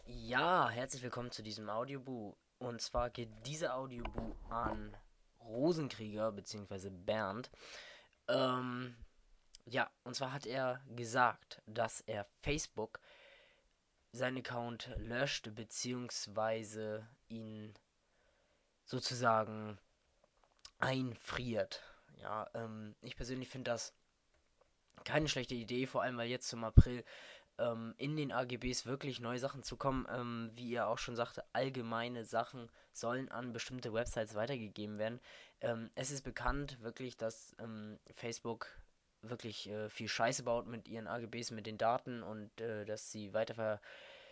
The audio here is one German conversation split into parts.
Ja, herzlich willkommen zu diesem Audiobu. Und zwar geht dieser Audiobu an Rosenkrieger bzw. Bernd. Ähm, ja, und zwar hat er gesagt, dass er Facebook seinen Account löscht bzw. ihn sozusagen einfriert. Ja, ich persönlich finde das keine schlechte Idee, vor allem weil jetzt zum April in den AGBs wirklich neue Sachen zu kommen. Wie ihr auch schon sagte, allgemeine Sachen sollen an bestimmte Websites weitergegeben werden. Es ist bekannt wirklich, dass Facebook wirklich viel Scheiße baut mit ihren AGBs, mit den Daten und dass sie weiter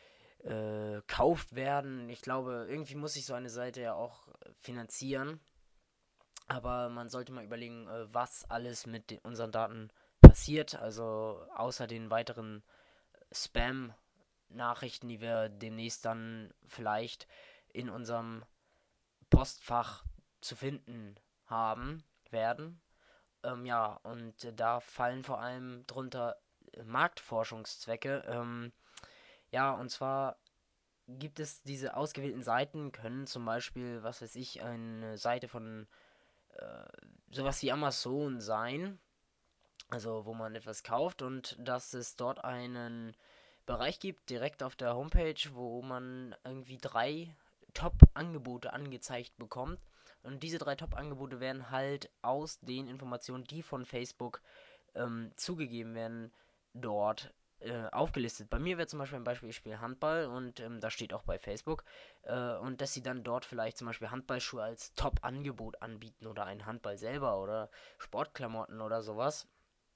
verkauft werden. Ich glaube, irgendwie muss sich so eine Seite ja auch finanzieren. Aber man sollte mal überlegen, was alles mit unseren Daten passiert. Also außer den weiteren Spam-Nachrichten, die wir demnächst dann vielleicht in unserem Postfach zu finden haben werden. Ja, und da fallen vor allem drunter Marktforschungszwecke. Ja, und zwar gibt es diese ausgewählten Seiten, können zum Beispiel, was weiß ich, eine Seite von sowas wie Amazon sein, also wo man etwas kauft und dass es dort einen Bereich gibt, direkt auf der Homepage, wo man irgendwie drei Top-Angebote angezeigt bekommt. Und diese drei Top-Angebote werden halt aus den Informationen, die von Facebook zugegeben werden, dort aufgelistet. Bei mir wäre zum Beispiel ein Beispiel, ich spiele Handball und das steht auch bei Facebook. Und dass sie dann dort vielleicht zum Beispiel Handballschuhe als Top-Angebot anbieten oder einen Handball selber oder Sportklamotten oder sowas.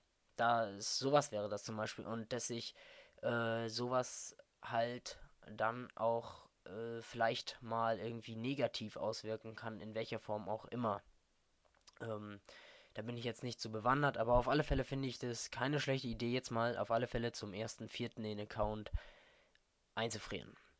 Sowas wäre das zum Beispiel. Und dass sich sowas halt dann auch vielleicht mal irgendwie negativ auswirken kann, in welcher Form auch immer. Ähm, Da bin ich jetzt nicht so bewandert, aber auf alle Fälle finde ich das keine schlechte Idee, jetzt mal auf alle Fälle zum 1.4. den Account einzufrieren.